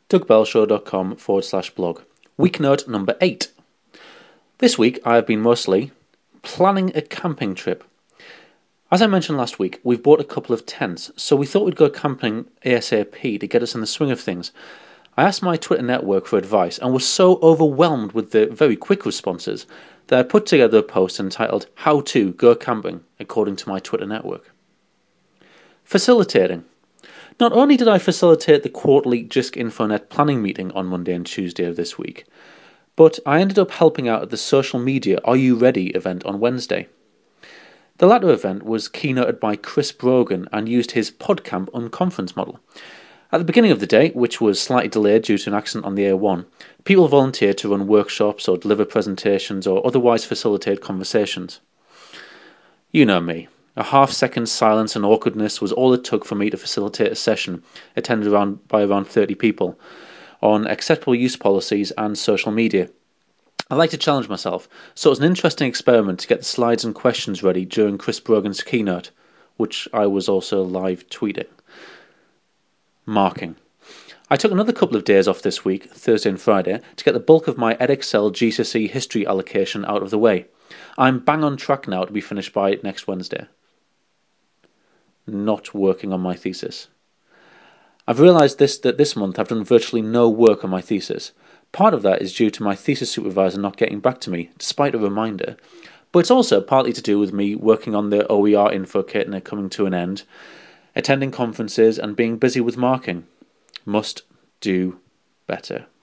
dougbellshow.com/blog. Week note number 8. This week I have been mostly planning a camping trip. As I mentioned last week, we've bought a couple of tents, so we thought we'd go camping ASAP to get us in the swing of things. I asked my Twitter network for advice and was so overwhelmed with the very quick responses that I put together a post entitled How to Go Camping according to my Twitter network. Facilitating. Not only did I facilitate the quarterly JISC Infonet planning meeting on Monday and Tuesday of this week, but I ended up helping out at the social media Are You Ready event on Wednesday. The latter event was keynoted by Chris Brogan and used his PodCamp unconference model. At the beginning of the day, which was slightly delayed due to an accident on the A1, people volunteered to run workshops or deliver presentations or otherwise facilitate conversations. You know me. A half-second silence and awkwardness was all it took for me to facilitate a session attended by around 30 people on acceptable use policies and social media. I like to challenge myself, so it was an interesting experiment to get the slides and questions ready during Chris Brogan's keynote, which I was also live tweeting. Marking. I took another couple of days off this week, Thursday and Friday, to get the bulk of my Edexcel GCSE history allocation out of the way. I'm bang on track now to be finished by next Wednesday. Not working on my thesis. I've realised that this month I've done virtually no work on my thesis. Part of that is due to my thesis supervisor not getting back to me, despite a reminder, but it's also partly to do with me working on the OER info kit and it coming to an end, attending conferences and being busy with marking. Must do better.